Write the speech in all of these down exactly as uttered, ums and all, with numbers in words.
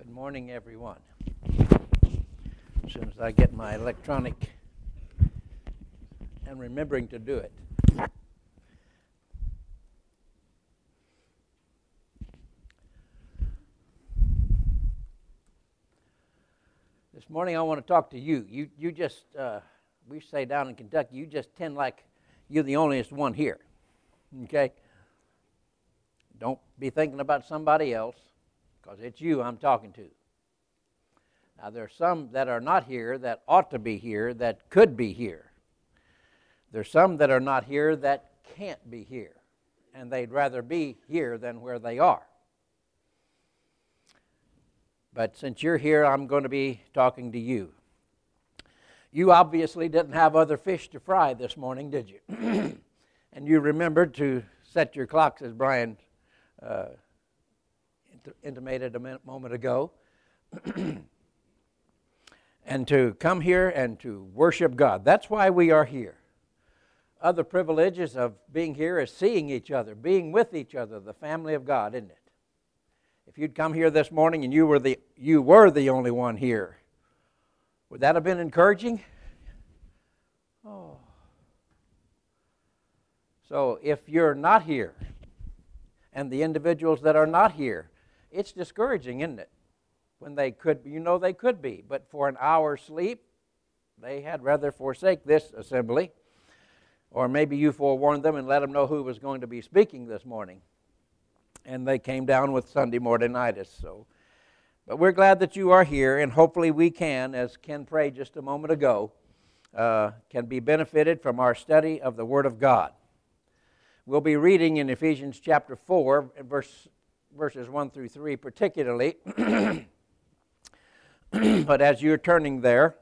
Good morning, everyone. As soon as I get my electronic and remembering to do it. This morning I want to talk to you. You you just, uh, we say down in Kentucky, you just tend like you're the onlyest one here, okay? Don't be thinking about somebody else, because it's you I'm talking to. Now, there are some that are not here that ought to be here that could be here. There's some that are not here that can't be here, and they'd rather be here than where they are. But since you're here, I'm going to be talking to you. You obviously didn't have other fish to fry this morning, did you? And you remembered to set your clocks, as Brian uh, intimated a moment ago, and to come here and to worship God. That's why we are here. Other privileges of being here is seeing each other, being with each other, the family of God, isn't it? If you'd come here this morning and you were the you were the only one here, would that have been encouraging? Oh. So if you're not here, and the individuals that are not here, it's discouraging, isn't it? When they could, you know they could be, but for an hour's sleep, they had rather forsake this assembly. Or maybe you forewarned them and let them know who was going to be speaking this morning. And they came down with Sunday morningitis. So, but we're glad that you are here, and hopefully we can, as Ken prayed just a moment ago, uh, can be benefited from our study of the Word of God. We'll be reading in Ephesians chapter four, verse, verses one through three particularly. But as you're turning there,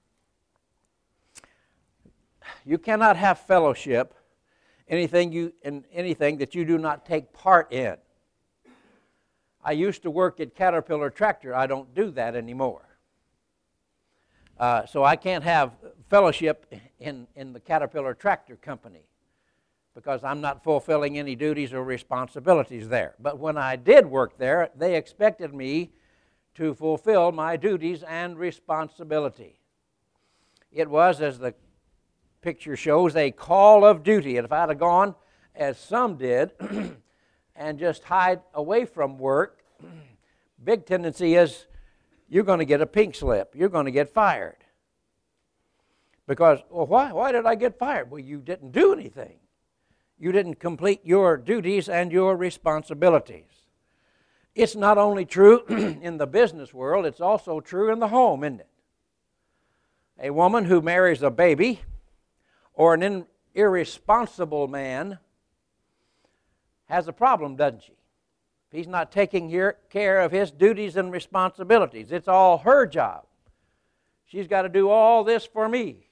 you cannot have fellowship anything you in anything that you do not take part in. I used to work at Caterpillar Tractor. I don't do that anymore. Uh, so I can't have fellowship in, in the Caterpillar Tractor Company because I'm not fulfilling any duties or responsibilities there. But when I did work there, they expected me to fulfill my duties and responsibility. It was, as the picture shows, a call of duty. And if I'd have gone, as some did, and just hide away from work, big tendency is you're going to get a pink slip. You're going to get fired. Because, well, why? Why did I get fired? Well, you didn't do anything. You didn't complete your duties and your responsibilities. It's not only true in the business world, it's also true in the home, isn't it? A woman who marries a baby or an in, irresponsible man has a problem, doesn't she? If he's not taking here, care of his duties and responsibilities, it's all her job. She's got to do all this for me.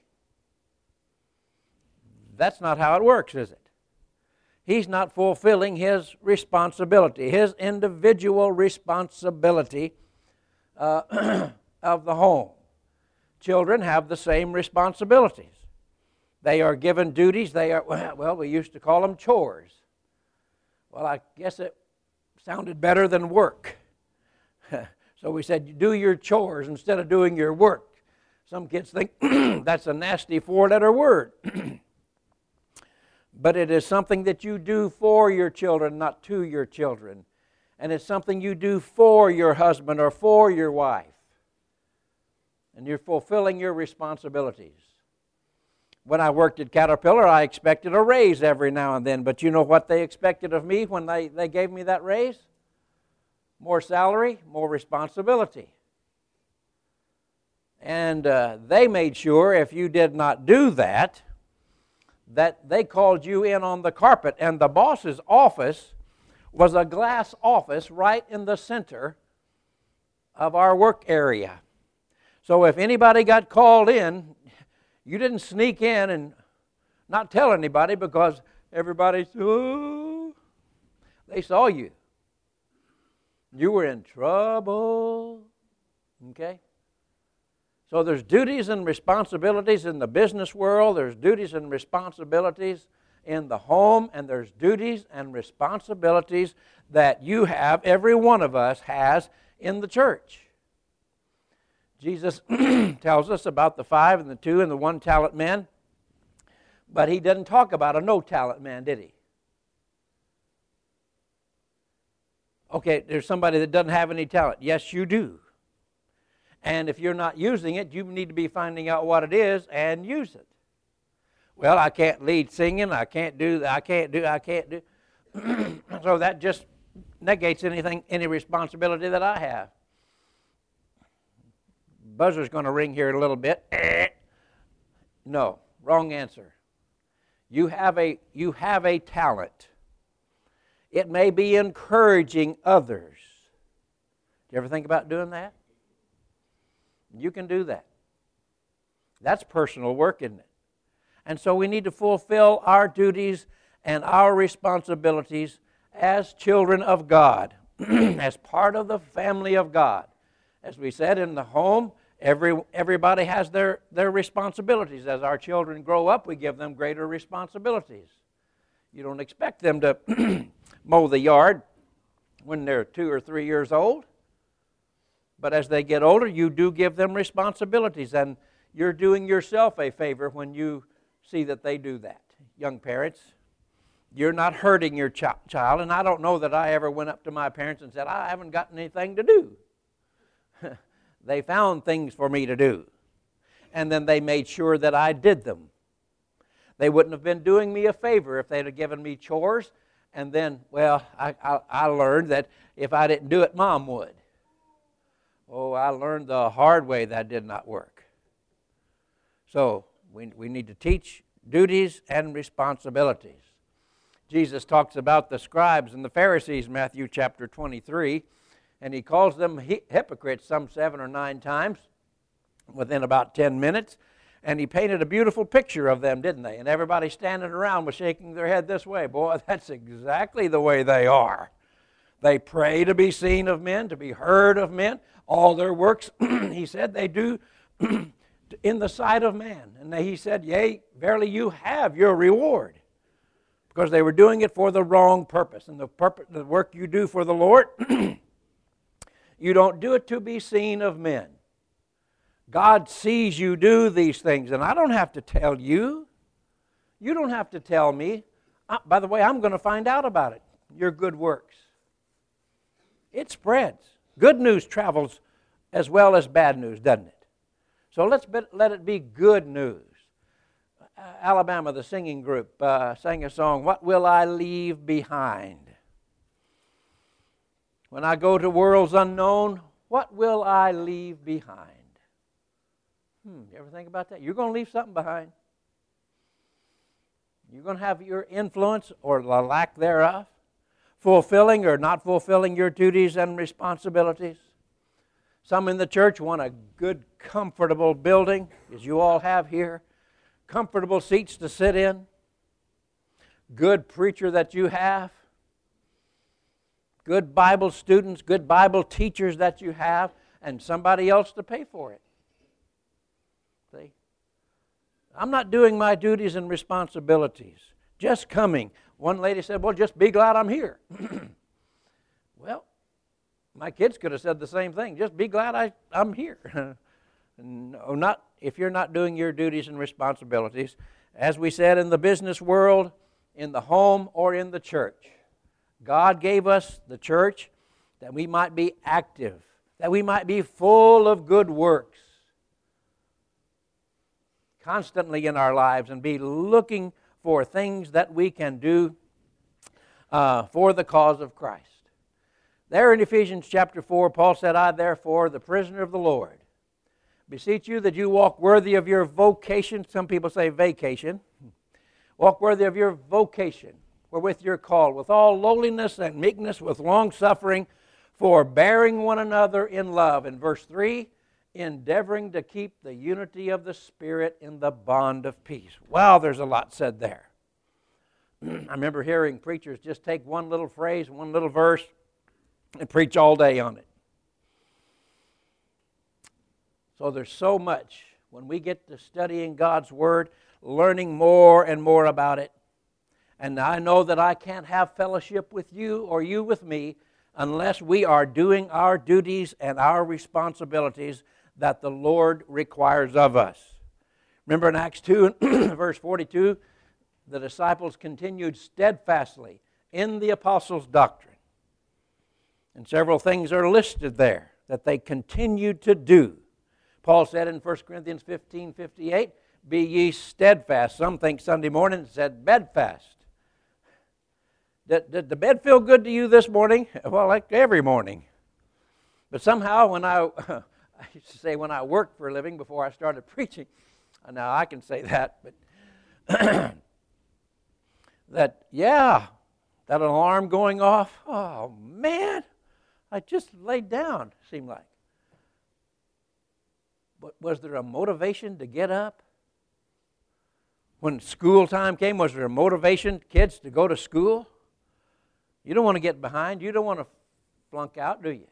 That's not how it works, is it? He's not fulfilling his responsibility, his individual responsibility uh, of the home. Children have the same responsibilities. They are given duties. They are, well, we used to call them chores. Well, I guess it sounded better than work. So we said, do your chores instead of doing your work. Some kids think that's a nasty four-letter word. But it is something that you do for your children, not to your children. And it's something you do for your husband or for your wife. And you're fulfilling your responsibilities. When I worked at Caterpillar, I expected a raise every now and then. But you know what they expected of me when they, they gave me that raise? More salary, more responsibility. And uh, they made sure if you did not do that, that they called you in on the carpet. And the boss's office was a glass office right in the center of our work area. So if anybody got called in, you didn't sneak in and not tell anybody because everybody, oh, they saw you. You were in trouble. Okay? So there's duties and responsibilities in the business world. There's duties and responsibilities in the home. And there's duties and responsibilities that you have, every one of us has, in the church. Jesus tells us about the five and the two and the one talent men, but he didn't talk about a no talent man, did he? Okay, there's somebody that doesn't have any talent. Yes, you do. And if you're not using it, you need to be finding out what it is and use it. Well, I can't lead singing. I can't do that. I can't do. I can't do. So that just negates anything, any responsibility that I have. Buzzer's going to ring here in a little bit. No, wrong answer. You have a you have a talent. It may be encouraging others. Do you ever think about doing that? You can do that. That's personal work, isn't it? And so we need to fulfill our duties and our responsibilities as children of God, as part of the family of God. As we said, in the home, every, everybody has their, their responsibilities. As our children grow up, we give them greater responsibilities. You don't expect them to mow the yard when they're two or three years old. But as they get older, you do give them responsibilities. And you're doing yourself a favor when you see that they do that. Young parents, you're not hurting your ch- child. And I don't know that I ever went up to my parents and said, I haven't got anything to do. They found things for me to do. And then they made sure that I did them. They wouldn't have been doing me a favor if they'd have given me chores. And then, well, I, I, I learned that if I didn't do it, Mom would. Oh, I learned the hard way that did not work. So we, we need to teach duties and responsibilities. Jesus talks about the scribes and the Pharisees, Matthew chapter twenty-three, and he calls them hi- hypocrites some seven or nine times within about ten minutes. And he painted a beautiful picture of them, didn't they? And everybody standing around was shaking their head this way. Boy, that's exactly the way they are. They pray to be seen of men, to be heard of men. All their works, he said, they do in the sight of man. And he said, yea, verily you have your reward. Because they were doing it for the wrong purpose. And the purpose, the work you do for the Lord, you don't do it to be seen of men. God sees you do these things, and I don't have to tell you. You don't have to tell me. Uh, by the way, I'm going to find out about it, your good works. It spreads. Good news travels as well as bad news, doesn't it? So let's be, let it be good news. Uh, Alabama, the singing group, uh, sang a song, What Will I Leave Behind? When I go to worlds unknown, what will I leave behind? Hmm, you ever think about that? You're going to leave something behind. You're going to have your influence or the lack thereof, fulfilling or not fulfilling your duties and responsibilities. Some in the church want a good, comfortable building, as you all have here, comfortable seats to sit in, good preacher that you have, good Bible students, good Bible teachers that you have, and somebody else to pay for it. See? I'm not doing my duties and responsibilities. Just coming. One lady said, well, just be glad I'm here. Well, my kids could have said the same thing. Just be glad I, I'm here. No, not if you're not doing your duties and responsibilities. As we said, in the business world, in the home, or in the church. God gave us the church that we might be active, that we might be full of good works constantly in our lives and be looking for things that we can do uh, for the cause of Christ. There in Ephesians chapter four, Paul said, I therefore, the prisoner of the Lord, beseech you that you walk worthy of your vocation. Some people say vacation. Walk worthy of your vocation, wherewith you're called, with all lowliness and meekness, with long suffering, forbearing one another in love. In verse three, endeavoring to keep the unity of the Spirit in the bond of peace. Wow, there's a lot said there. I remember hearing preachers just take one little phrase, one little verse, and preach all day on it. So there's so much. When we get to studying God's Word, learning more and more about it, and I know that I can't have fellowship with you or you with me unless we are doing our duties and our responsibilities that the Lord requires of us. Remember in Acts two, verse forty-two, the disciples continued steadfastly in the apostles' doctrine. And several things are listed there that they continued to do. Paul said in First Corinthians fifteen fifty-eight, be ye steadfast. Some think Sunday morning it said bedfast. Did, did the bed feel good to you this morning? Well, like every morning. But somehow when I, I used to say when I worked for a living before I started preaching, now I can say that, but that, yeah, that alarm going off, oh man, I just laid down, seemed like. But was there a motivation to get up? When school time came, was there a motivation, kids, to go to school? You don't want to get behind. You don't want to flunk out, do you?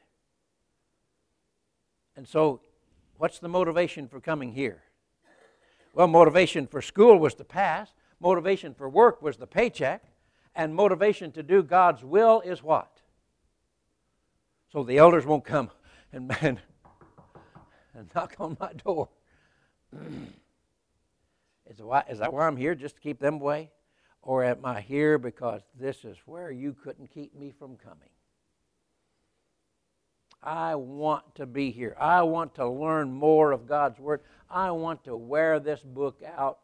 And so, what's the motivation for coming here? Well, motivation for school was to pass. Motivation for work was the paycheck. And motivation to do God's will is what? So the elders won't come and, and, and knock on my door. Is, why, is that why I'm here, just to keep them away? Or am I here because this is where you couldn't keep me from coming? I want to be here. I want to learn more of God's Word. I want to wear this book out.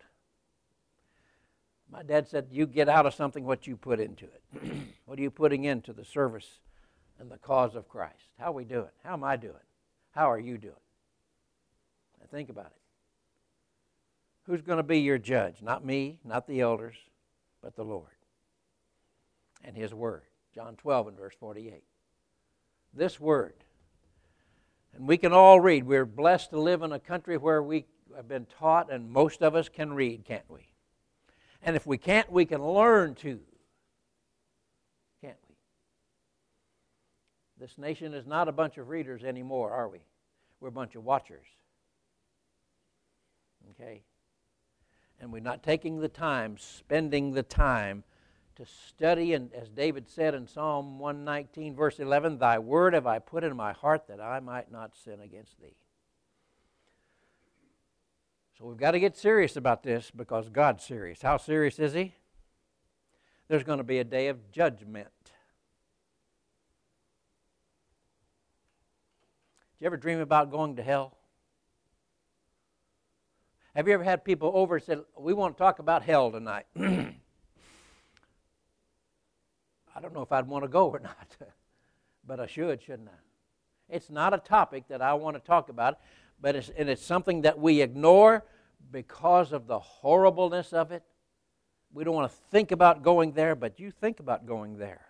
My dad said, you get out of something what you put into it. What are you putting into the service and the cause of Christ? How are we doing? How am I doing? How are you doing? Now think about it. Who's going to be your judge? Not me, not the elders, but the Lord and His Word. John twelve and verse forty-eight. This Word. And we can all read. We're blessed to live in a country where we have been taught, and most of us can read, can't we? And if we can't, we can learn to. Can't we? This nation is not a bunch of readers anymore, are we? We're a bunch of watchers. Okay? And we're not taking the time, spending the time to study, and as David said in Psalm one nineteen, verse eleven, thy word have I put in my heart that I might not sin against thee. So we've got to get serious about this because God's serious. How serious is He? There's going to be a day of judgment. Did you ever dream about going to hell? Have you ever had people over and said, we want to talk about hell tonight? I don't know if I'd want to go or not, but I should, shouldn't I? It's not a topic that I want to talk about, but it's, and it's something that we ignore because of the horribleness of it. We don't want to think about going there, but you think about going there.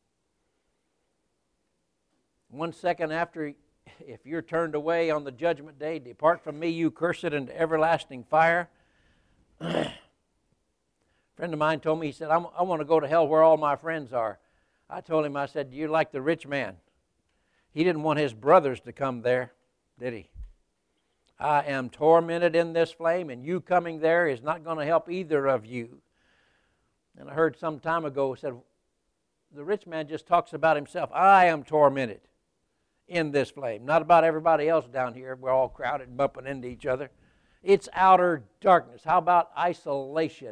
One second after, if you're turned away on the judgment day, depart from me, you cursed, into everlasting fire. A friend of mine told me, he said, I'm, I want to go to hell where all my friends are. I told him, I said, you're like the rich man. He didn't want his brothers to come there, did he? I am tormented in this flame, and you coming there is not going to help either of you. And I heard some time ago, said, the rich man just talks about himself. I am tormented in this flame. Not about everybody else down here. We're all crowded and bumping into each other. It's outer darkness. How about isolation?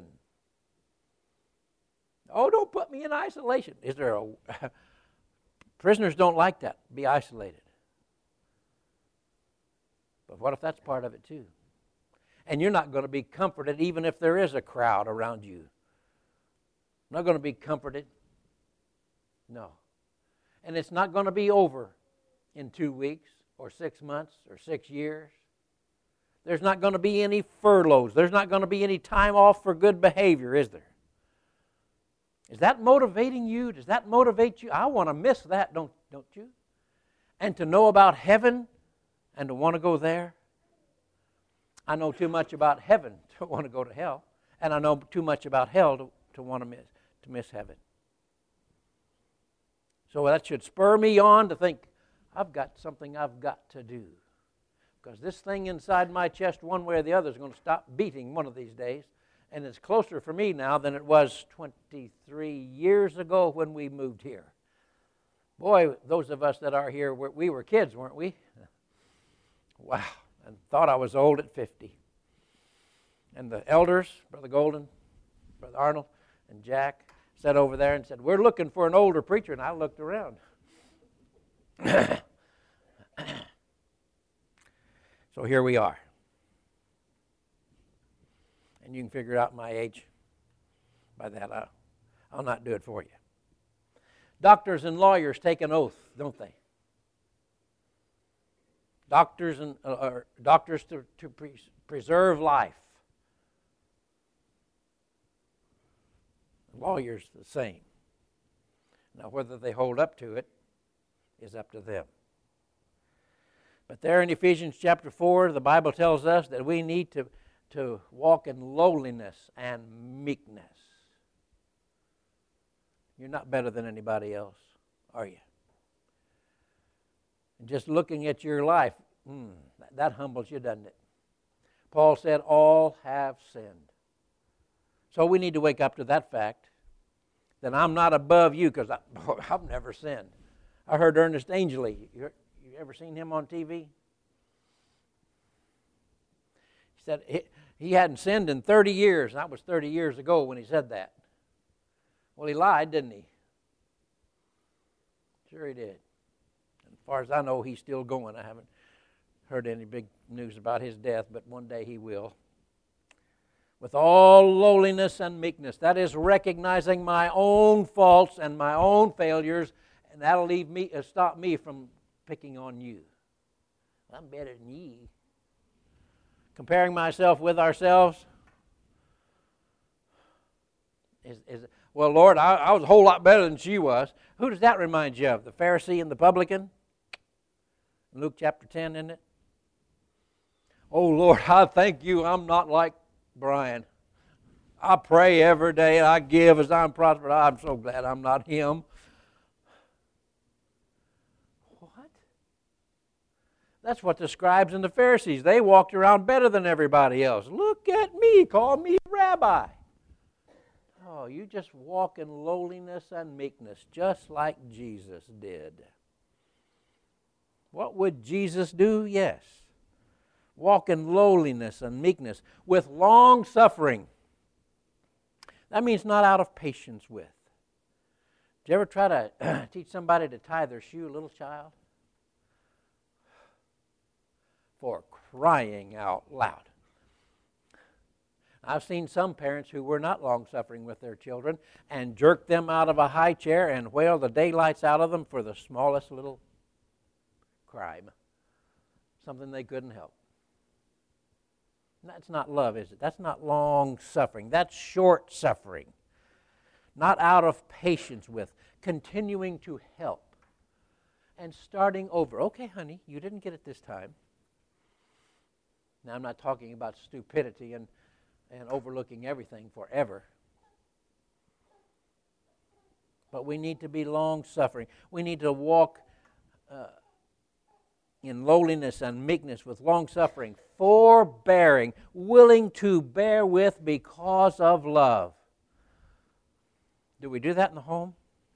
Oh, don't put me in isolation. Is there a... Prisoners don't like that, be isolated. But what if that's part of it too? And you're not going to be comforted even if there is a crowd around you. Not going to be comforted. No. And it's not going to be over in two weeks or six months or six years. There's not going to be any furloughs. There's not going to be any time off for good behavior, is there? Is that motivating you? Does that motivate you? I want to miss that, don't, don't you? And to know about heaven and to want to go there. I know too much about heaven to want to go to hell. And I know too much about hell to, to want to miss, to miss heaven. So that should spur me on to think, I've got something I've got to do. Because this thing inside my chest, one way or the other, is going to stop beating one of these days. And it's closer for me now than it was twenty-three years ago when we moved here. Boy, those of us that are here, we were kids, weren't we? Wow, and thought I was old at fifty. And the elders, Brother Golden, Brother Arnold, and Jack, sat over there and said, we're looking for an older preacher. And I looked around. So here we are. And you can figure out my age by that. I'll, I'll not do it for you. Doctors and lawyers take an oath, don't they? Doctors and uh, or doctors to, to pre- preserve life. Lawyers the same. Now whether they hold up to it is up to them. But there in Ephesians chapter four, the Bible tells us that we need to, to walk in lowliness and meekness. You're not better than anybody else, are you? And just looking at your life, mm, that, that humbles you, doesn't it? Paul said, all have sinned. So we need to wake up to that fact, that I'm not above you, because I've never sinned. I heard Ernest Angley. You, you ever seen him on T V? He said he, he hadn't sinned in thirty years. And that was thirty years ago when he said that. Well, he lied, didn't he? Sure he did. And as far as I know, he's still going. I haven't heard any big news about his death, but one day he will. With all lowliness and meekness. That is recognizing my own faults and my own failures, and that'll leave me, uh, stop me from picking on you. I'm better than ye. Comparing myself with ourselves is, is well, Lord, I, I was a whole lot better than she was. Who does that remind you of? The Pharisee and the publican? Luke chapter ten, isn't it? Oh, Lord, I thank you I'm not like Brian. I pray every day and I give as I'm prospered. I'm so glad I'm not him. What? That's what the scribes and the Pharisees, they walked around better than everybody else. Look at me, call me rabbi. Oh, you just walk in lowliness and meekness, just like Jesus did. What would Jesus do? Yes. Walk in lowliness and meekness with long suffering. That means not out of patience with. Did you ever try to teach somebody to tie their shoe, a little child? For crying out loud. I've seen some parents who were not long-suffering with their children and jerk them out of a high chair and whale the daylights out of them for the smallest little crime. Something they couldn't help. That's not love, is it? That's not long-suffering. That's short-suffering. Not out of patience with. Continuing to help. And starting over. Okay, honey, you didn't get it this time. Now, I'm not talking about stupidity and, and overlooking everything forever. But we need to be long-suffering. We need to walk uh, in lowliness and meekness with long-suffering, forbearing, willing to bear with because of love. Do we do that in the home?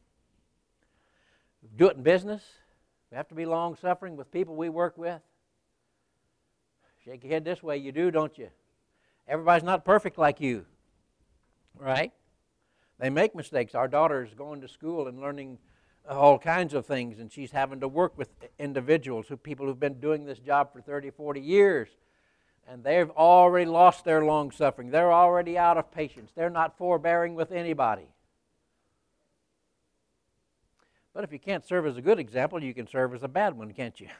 Do it in business? We have to be long-suffering with people we work with? Shake your head this way, you do, don't you? Everybody's not perfect like you, right? They make mistakes. Our daughter is going to school and learning all kinds of things, and she's having to work with individuals, who people who've been doing this job for thirty, forty years, and they've already lost their long-suffering. They're already out of patience. They're not forbearing with anybody. But if you can't serve as a good example, you can serve as a bad one, can't you?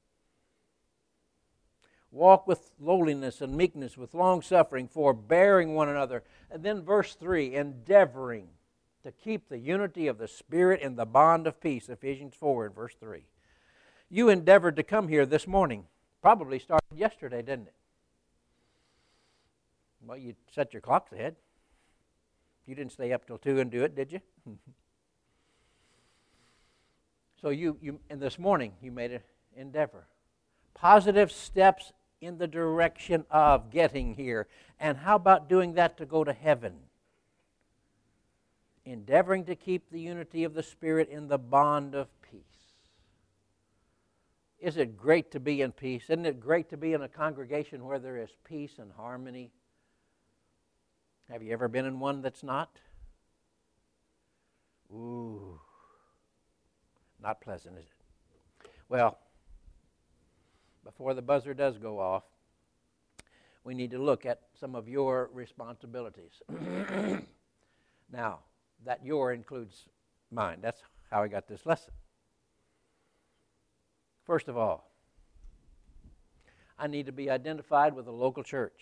Walk with lowliness and meekness, with long-suffering, forbearing one another. And then verse three, endeavoring to keep the unity of the Spirit in the bond of peace, Ephesians four and verse three. You endeavored to come here this morning. Probably started yesterday, didn't it? Well, you set your clocks ahead. You didn't stay up till two and do it, did you? So you, you, and this morning, you made an endeavor. Positive steps in the direction of getting here. And how about doing that to go to heaven? endeavoring to keep the unity of the Spirit in the bond of peace. Is it great to be in peace? Isn't it great to be in a congregation where there is peace and harmony? Have you ever been in one that's not? Ooh, not pleasant, is it? Well, before the buzzer does go off, we need to look at some of your responsibilities. Now, that your includes mine. That's how I got this lesson. First of all, I need to be identified with a local church.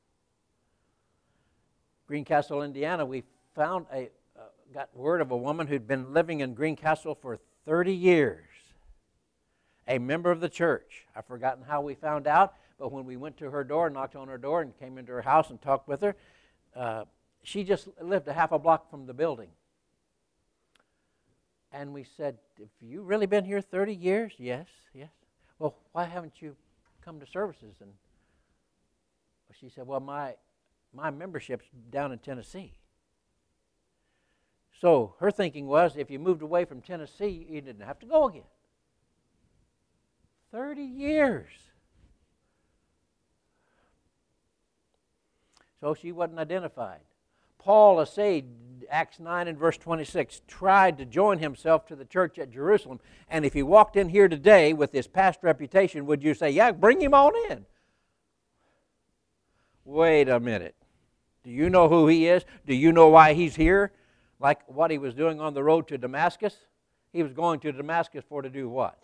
Greencastle, Indiana, we found a, uh, got word of a woman who'd been living in Greencastle for thirty years. A member of the church. I've forgotten how we found out, but when we went to her door, knocked on her door, and came into her house and talked with her, uh, she just lived a half a block from the building. And we said, have you really been here thirty years? Yes, yes. Well, why haven't you come to services? And she said, well, my my membership's down in Tennessee. So her thinking was, if you moved away from Tennessee, you didn't have to go again. thirty years. So she wasn't identified. Paul essayed, Acts nine and verse twenty-six, tried to join himself to the church at Jerusalem. And if he walked in here today with his past reputation, would you say, yeah, bring him on in? Wait a minute. Do you know who he is? Do you know why he's here? Like what he was doing on the road to Damascus? He was going to Damascus for to do what?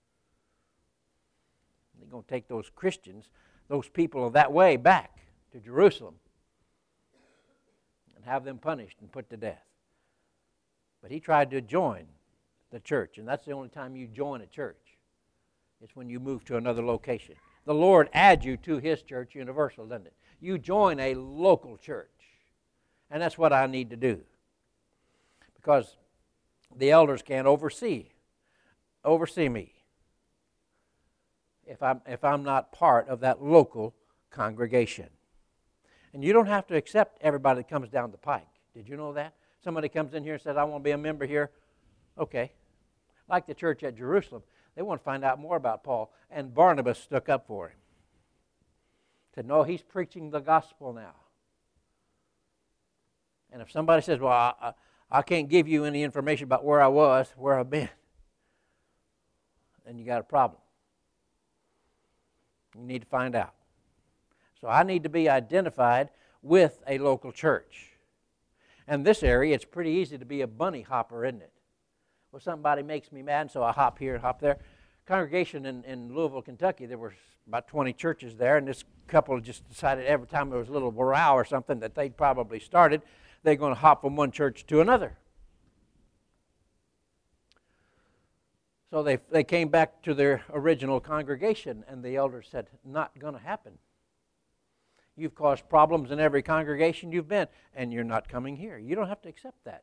He's going to take those Christians, those people that way back to Jerusalem and have them punished and put to death. But he tried to join the church, and that's the only time you join a church. It's when you move to another location. The Lord adds you to His church, universal, doesn't it? You join a local church, and that's what I need to do, because the elders can't oversee oversee me if I'm if I'm not part of that local congregation. And you don't have to accept everybody that comes down the pike. Did you know that? Somebody comes in here and says, I want to be a member here. Okay. Like the church at Jerusalem, they want to find out more about Paul. And Barnabas stuck up for him. Said, no, he's preaching the gospel now. And if somebody says, well, I, I, I can't give you any information about where I was, where I've been, then you got a problem. You need to find out. So I need to be identified with a local church. And this area, it's pretty easy to be a bunny hopper, isn't it? Well, somebody makes me mad, so I hop here and hop there. Congregation in, in Louisville, Kentucky, there were about twenty churches there, and this couple just decided every time there was a little row or something that they'd probably started, they're going to hop from one church to another. So they they came back to their original congregation, and the elders said, not going to happen. You've caused problems in every congregation you've been, and you're not coming here. You don't have to accept that.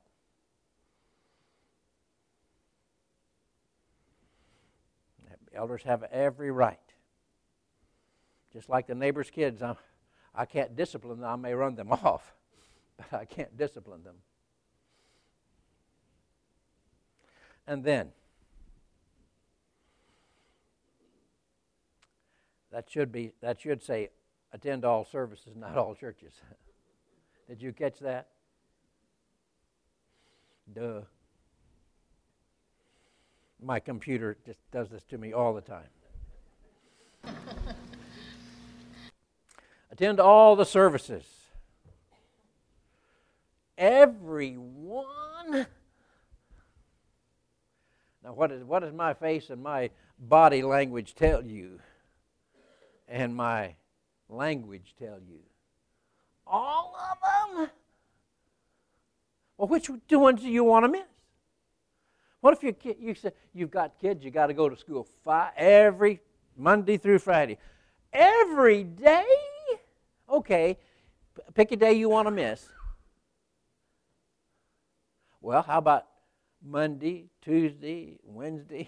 Elders have every right. Just like the neighbor's kids, I'm, I can't discipline them. I may run them off, but I can't discipline them. And then, that should be that should say, attend all services, not all churches. Did you catch that? Duh. My computer just does this to me all the time. Attend all the services. Everyone. Now, what, is, what does my face and my body language tell you? And my language tell you? All of them? Well, which two ones do you want to miss? What if you you say you've got kids, you got to go to school five, every Monday through Friday, every day? Okay, pick a day you want to miss. Well, how about Monday, Tuesday, Wednesday?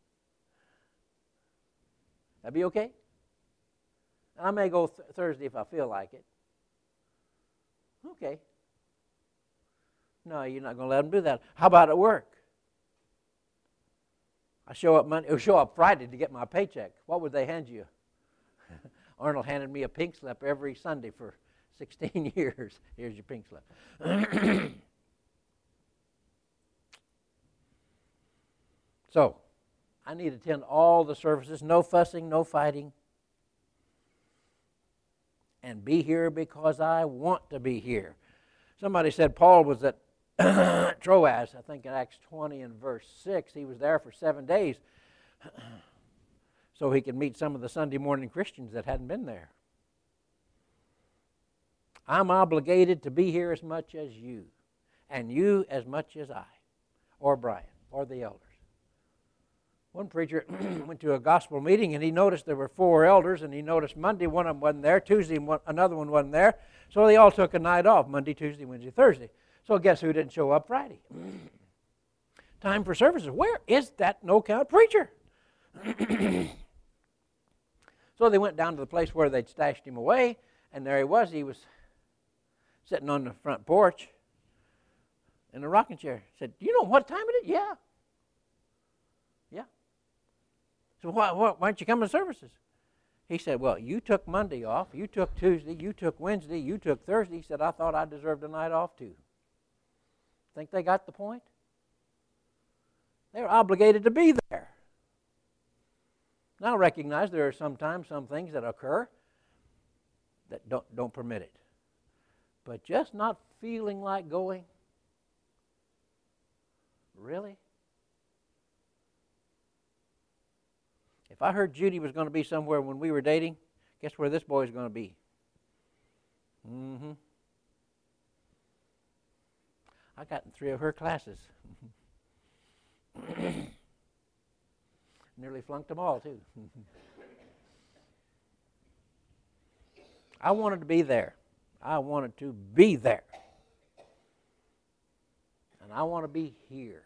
That'd be okay? I may go th- Thursday if I feel like it. Okay. No, you're not going to let them do that. How about at work? I show up Monday, or show up Friday to get my paycheck. What would they hand you? Arnold handed me a pink slip every Sunday for sixteen years. Here's your pink slip. So, I need to attend all the services, no fussing, no fighting, and be here because I want to be here. Somebody said Paul was at Troas, I think in Acts twenty and verse six. He was there for seven days so he could meet some of the Sunday morning Christians that hadn't been there. I'm obligated to be here as much as you, and you as much as I, or Brian, or the elders. One preacher went to a gospel meeting, and he noticed there were four elders, and he noticed Monday one of them wasn't there, Tuesday one, another one wasn't there, so they all took a night off, Monday, Tuesday, Wednesday, Thursday. So guess who didn't show up Friday? Time for services. Where is that no-count preacher? So they went down to the place where they'd stashed him away, and there he was. He was sitting on the front porch in a rocking chair. Said, do you know what time it is? Yeah. Yeah. So why, why, why aren't you coming to services? He said, well, you took Monday off, you took Tuesday, you took Wednesday, you took Thursday. He said, I thought I deserved a night off too. Think they got the point? They're obligated to be there. Now recognize there are sometimes some things that occur that don't, don't permit it. But just not feeling like going? Really? If I heard Judy was going to be somewhere when we were dating, guess where this boy's going to be? Mm-hmm. I got in three of her classes. Nearly flunked them all, too. I wanted to be there. I wanted to be there. And I want to be here.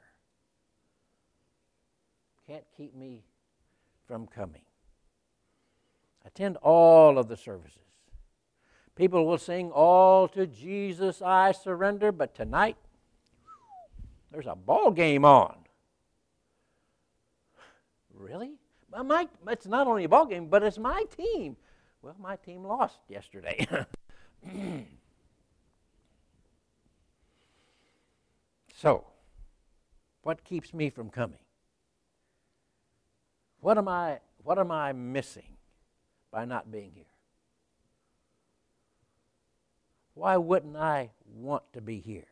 Can't keep me from coming. Attend all of the services. People will sing, all to Jesus I surrender, but tonight, there's a ball game on. Really? Well, my, it's not only a ball game, but it's my team. Well, my team lost yesterday. So, what keeps me from coming? What am I, what am I missing by not being here? Why wouldn't I want to be here?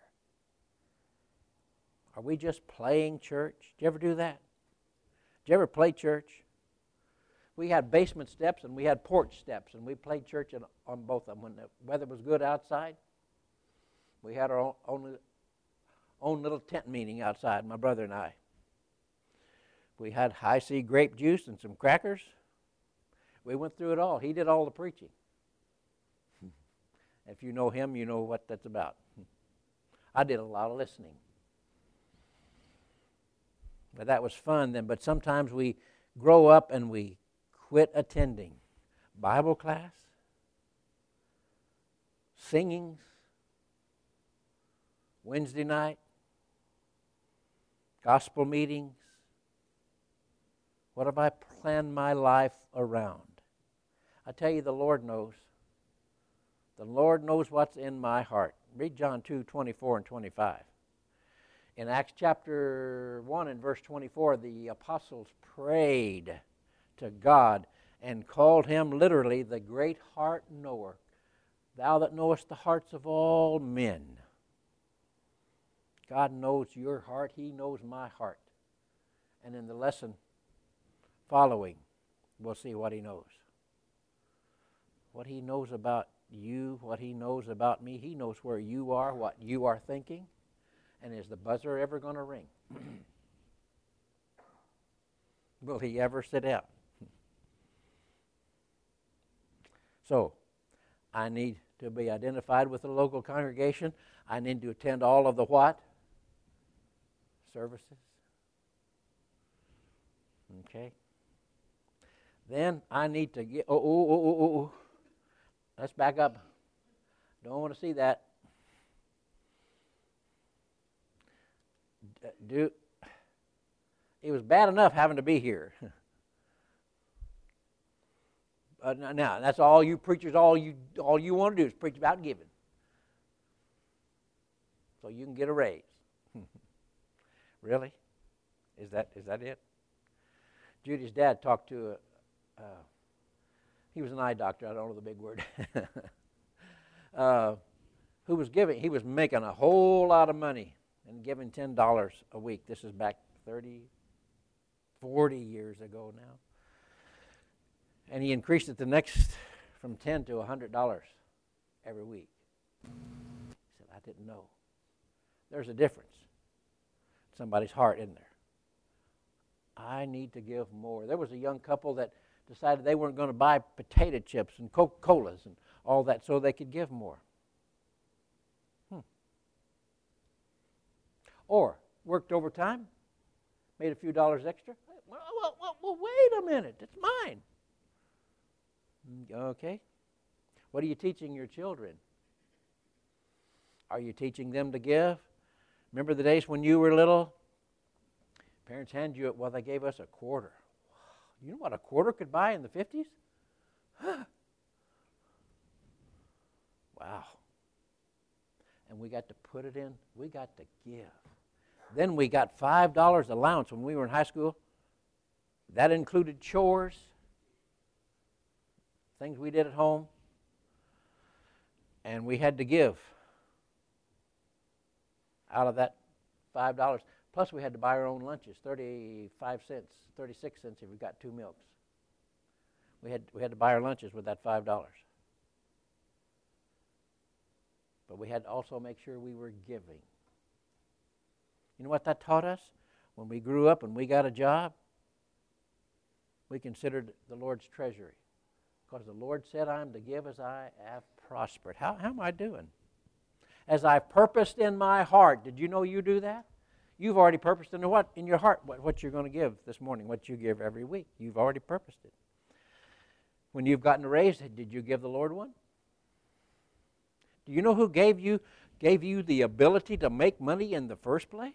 Are we just playing church? Did you ever do that? Did you ever play church? We had basement steps and we had porch steps, and we played church in, on both of them. When the weather was good outside, we had our own, own, own little tent meeting outside, my brother and I. We had high C grape juice and some crackers. We went through it all. He did all the preaching. If you know him, you know what that's about. I did a lot of listening. But that was fun then. But sometimes we grow up and we quit attending Bible class, singings, Wednesday night, gospel meetings. What have I planned my life around? I tell you, the Lord knows. The Lord knows what's in my heart. Read John two, twenty-four and twenty-five. In Acts chapter one and verse twenty-four, the apostles prayed to God and called him literally the great heart knower. Thou that knowest the hearts of all men. God knows your heart. He knows my heart. And in the lesson following, we'll see what he knows. What he knows about you, what he knows about me. He knows where you are, what you are thinking. And is the buzzer ever going to ring? Will he ever sit down? So, I need to be identified with the local congregation. I need to attend all of the what? Services. Okay. Then I need to get, oh, oh, oh, oh, oh. Let's back up. Don't want to see that. do. It was bad enough having to be here. Uh, now, that's all you preachers, all you all you want to do is preach about giving. So you can get a raise. Really? Is that is that it? Judy's dad talked to a, uh, he was an eye doctor, I don't know the big word, uh, who was giving, he was making a whole lot of money and giving ten dollars a week. This is back thirty, forty years ago now. And he increased it the next from ten to one hundred dollars every week. He said, I didn't know. There's a difference. Somebody's heart in there. I need to give more. There was a young couple that decided they weren't going to buy potato chips and Coca-Colas and all that so they could give more. Hmm. Or worked overtime, made a few dollars extra. Well, well, well, well wait a minute, it's mine. Okay. What are you teaching your children? Are you teaching them to give? Remember the days when you were little? Parents hand you, well, they gave us a quarter. You know what a quarter could buy in the fifties? Wow. And we got to put it in. We got to give. Then we got five dollars allowance when we were in high school. That included chores, things we did at home, and we had to give out of that five dollars. Plus, we had to buy our own lunches, thirty-five cents, thirty-six cents if we got two milks. We had, we had to buy our lunches with that five dollars. But we had to also make sure we were giving. You know what that taught us? When we grew up and we got a job, we considered the Lord's treasury. Because the Lord said, I am to give as I have prospered. How, how am I doing? As I purposed in my heart. Did you know you do that? You've already purposed in what in your heart what, what you're going to give this morning, what you give every week. You've already purposed it. When you've gotten a raise, did you give the Lord one? Do you know who gave you gave you the ability to make money in the first place?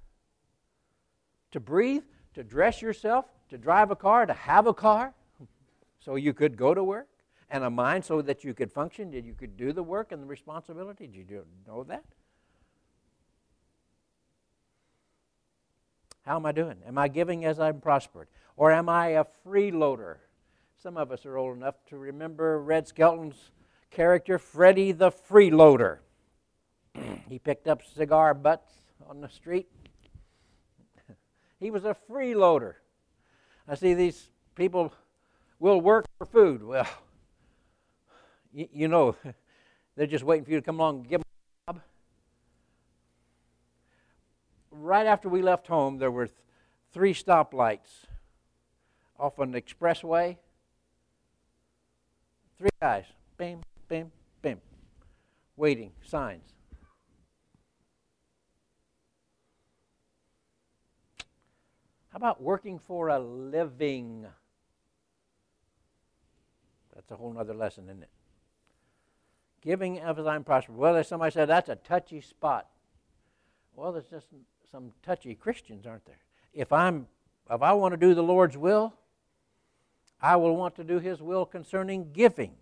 To breathe, to dress yourself, to drive a car, to have a car, so you could go to work, and a mind so that you could function, that you could do the work and the responsibility. Did you know that? How am I doing? Am I giving as I'm prospered? Or am I a freeloader? Some of us are old enough to remember Red Skelton's character, Freddie the Freeloader. He picked up cigar butts on the street. He was a freeloader. I see these people will work for food. Well, you, you know, they're just waiting for you to come along and give them a job. Right after we left home, there were th- three stoplights off an expressway. Three guys, bam, bam, bam, waiting, signs. How about working for a living? That's a whole other lesson, isn't it? Giving as I'm prospered. Well, there's somebody said that's a touchy spot. Well, there's just some touchy Christians, aren't there? If I'm, if I want to do the Lord's will, I will want to do His will concerning giving.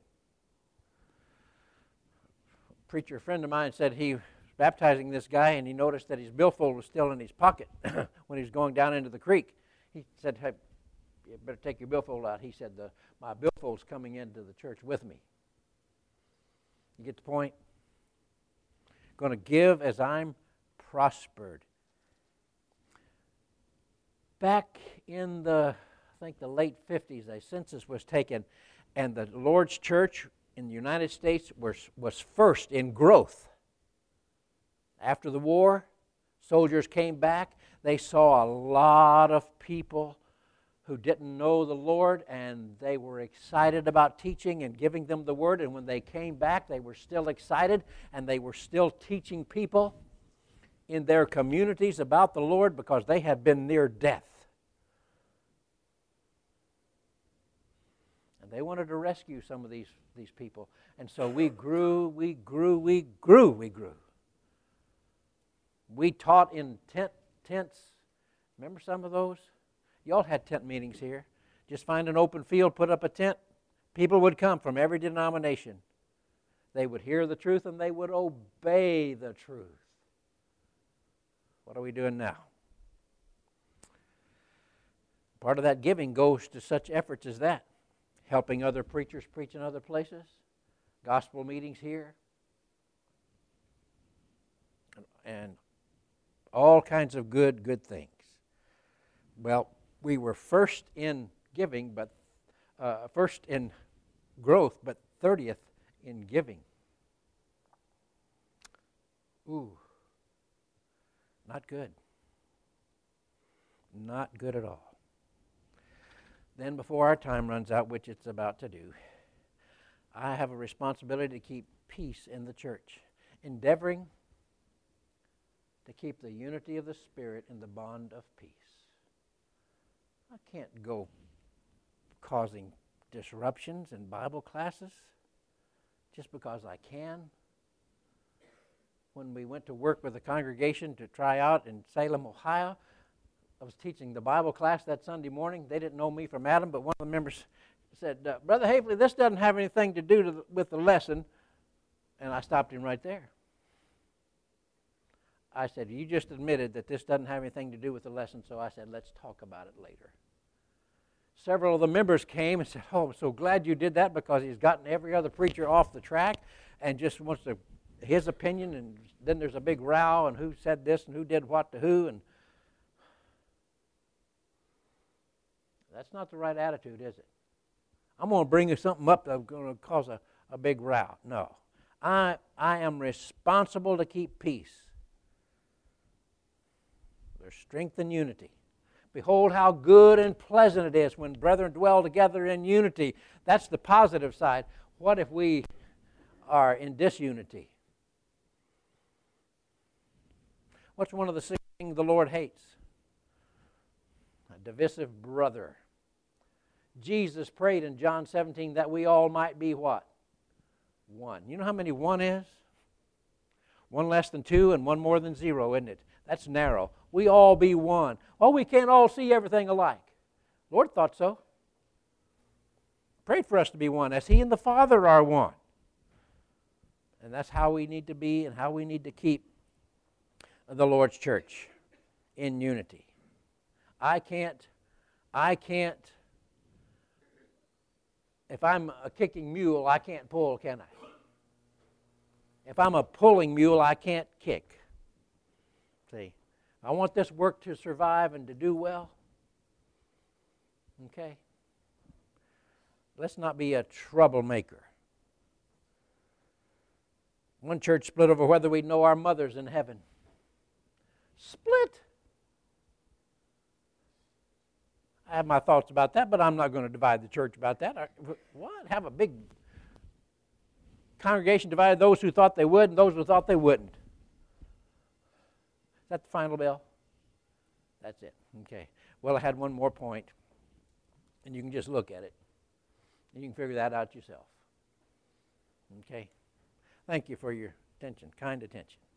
A preacher friend of mine said he was baptizing this guy, and he noticed that his billfold was still in his pocket when he was going down into the creek. He said, "Hey, you better take your billfold out." He said, the, "My billfold's coming into the church with me." You get the point? Going to give as I'm prospered. Back in the, I think the late fifties, a census was taken, and the Lord's church in the United States was, was first in growth. After the war, soldiers came back. They saw a lot of people who didn't know the Lord, and they were excited about teaching and giving them the Word. And when they came back, they were still excited, and they were still teaching people in their communities about the Lord because they had been near death. And they wanted to rescue some of these, these people. And so we grew, we grew, we grew, we grew. We taught in tent tents. Remember some of those? Y'all had tent meetings here. Just find an open field, put up a tent. People would come from every denomination. They would hear the truth and they would obey the truth. What are we doing now? Part of that giving goes to such efforts as that. Helping other preachers preach in other places. Gospel meetings here. And all kinds of good, good things. Well, we were first in giving, but uh, first in growth, but thirtieth in giving. Ooh, not good. Not good at all. Then before our time runs out, which it's about to do, I have a responsibility to keep peace in the church, endeavoring to keep the unity of the Spirit in the bond of peace. I can't go causing disruptions in Bible classes just because I can. When we went to work with a congregation to try out in Salem, Ohio, I was teaching the Bible class that Sunday morning. They didn't know me from Adam, but one of the members said, uh, Brother Haefele, this doesn't have anything to do to the, with the lesson. And I stopped him right there. I said, you just admitted that this doesn't have anything to do with the lesson, so I said, let's talk about it later. Several of the members came and said, oh, I'm so glad you did that because he's gotten every other preacher off the track and just wants to, his opinion, and then there's a big row and who said this and who did what to who, and that's not the right attitude, is it? I'm going to bring you something up that's going to cause a, a big row. No. I, I am responsible to keep peace. There's strength in unity. Behold how good and pleasant it is when brethren dwell together in unity. That's the positive side. What if we are in disunity? What's one of the six things the Lord hates? A divisive brother. Jesus prayed in John seventeen that we all might be what? One. You know how many one is? One less than two and one more than zero, isn't it? That's narrow. We all be one. Well, we can't all see everything alike. Lord thought so. Prayed for us to be one, as He and the Father are one. And that's how we need to be and how we need to keep the Lord's church in unity. I can't, I can't, if I'm a kicking mule, I can't pull, can I? If I'm a pulling mule, I can't kick. See, I want this work to survive and to do well. Okay? Let's not be a troublemaker. One church split over whether we know our mothers in heaven. Split. I have my thoughts about that, but I'm not going to divide the church about that. I, what? Have a big congregation divided those who thought they would and those who thought they wouldn't. Is that the final bell? That's it. Okay. Well, I had one more point, and you can just look at it. And you can figure that out yourself. Okay. Thank you for your attention, kind attention.